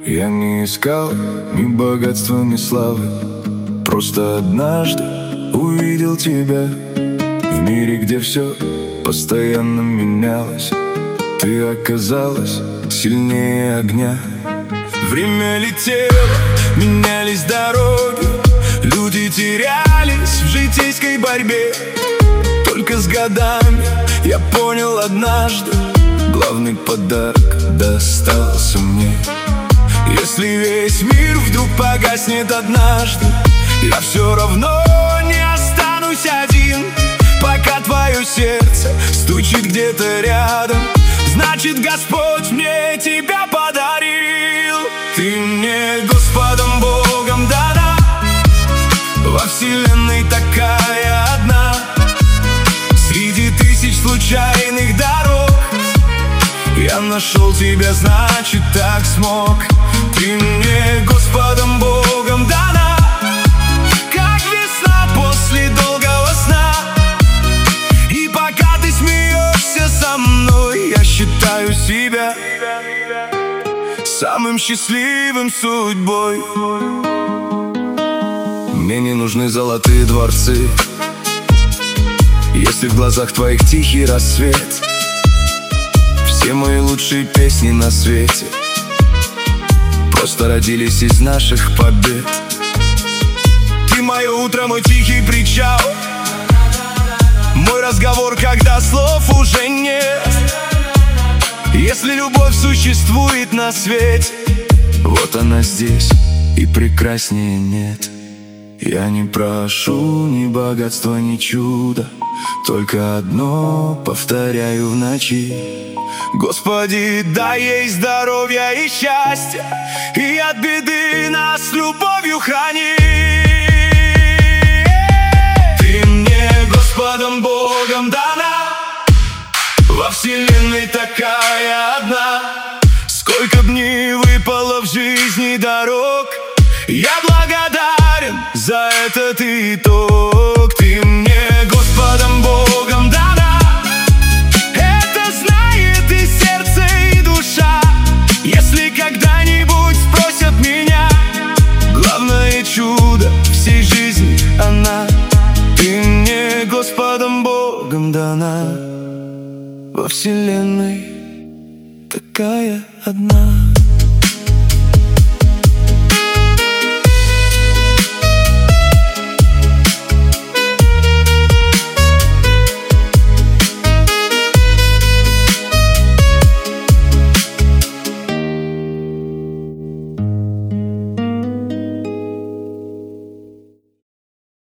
Я не искал ни богатства, ни славы. Просто однажды увидел тебя в мире, где все постоянно менялось. Ты оказалась сильнее огня. Время летело, менялись дороги, люди терялись в житейской борьбе. Только с годами я понял однажды, главный подарок достался мне. Если весь мир вдруг погаснет однажды, я все равно не останусь один. Пока твое сердце стучит где-то рядом, значит, Господь мне тебя подарил. Ты мне Господом Богом дана, во вселенной такая одна. Среди тысяч случайных дорог я нашел тебя, значит, так смог. Ты мне Господом Богом дана, как весна после долгого сна. И пока ты смеешься со мной, я считаю себя самым счастливым судьбой. Мне не нужны золотые дворцы, если в глазах твоих тихий рассвет. Все мои лучшие песни на свете просто родились из наших побед. Ты мое утро, мой тихий причал, мой разговор, когда слов уже нет. Если любовь существует на свете, вот она здесь, и прекраснее нет. Я не прошу ни богатства, ни чуда, только одно повторяю в ночи: Господи, дай ей здоровья и счастья, и от беды нас любовью храни. Ты мне Господом Богом дана, во вселенной такая одна. Сколько дней выпало в жизни дорог, я благодарен за этот итог. Ты мне Господом Богом дана, это знает и сердце, и душа. Если когда-нибудь спросят меня, главное чудо всей жизни она. Ты мне Господом Богом дана, во вселенной такая одна.